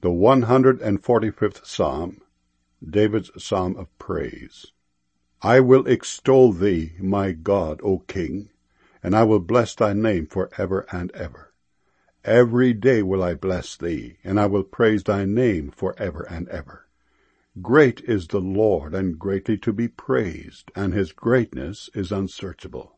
The 145th Psalm, David's Psalm of Praise. I will extol thee, my God, O King, and I will bless thy name for ever and ever. Every day will I bless thee, and I will praise thy name for ever and ever. Great is the Lord, and greatly to be praised, and his greatness is unsearchable.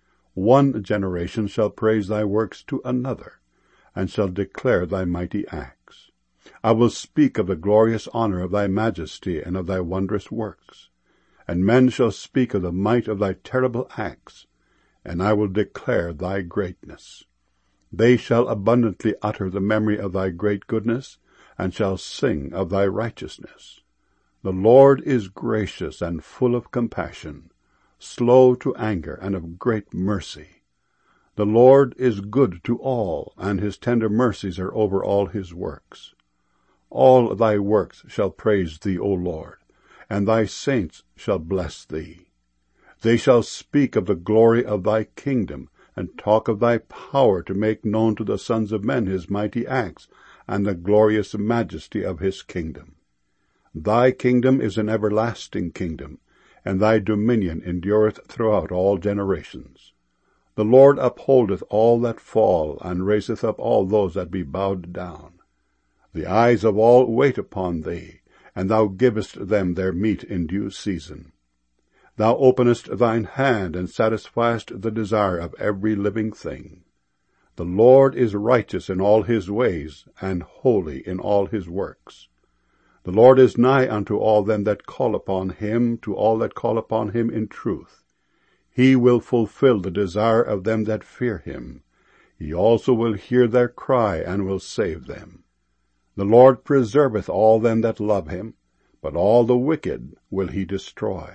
One generation shall praise thy works to another, and shall declare thy mighty acts. I will speak of the glorious honor of thy majesty and of thy wondrous works. And men shall speak of the might of thy terrible acts, and I will declare thy greatness. They shall abundantly utter the memory of thy great goodness, and shall sing of thy righteousness. The Lord is gracious and full of compassion, slow to anger and of great mercy. The Lord is good to all, and his tender mercies are over all his works. All thy works shall praise thee, O Lord, and thy saints shall bless thee. They shall speak of the glory of thy kingdom, and talk of thy power to make known to the sons of men his mighty acts, and the glorious majesty of his kingdom. Thy kingdom is an everlasting kingdom, and thy dominion endureth throughout all generations. The Lord upholdeth all that fall, and raiseth up all those that be bowed down. The eyes of all wait upon thee, and thou givest them their meat in due season. Thou openest thine hand, and satisfiest the desire of every living thing. The Lord is righteous in all his ways, and holy in all his works. The Lord is nigh unto all them that call upon him, to all that call upon him in truth. He will fulfill the desire of them that fear him. He also will hear their cry, and will save them. The Lord preserveth all them that love him, but all the wicked will he destroy.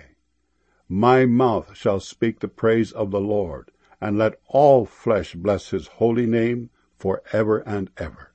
My mouth shall speak the praise of the Lord, and let all flesh bless his holy name for ever and ever.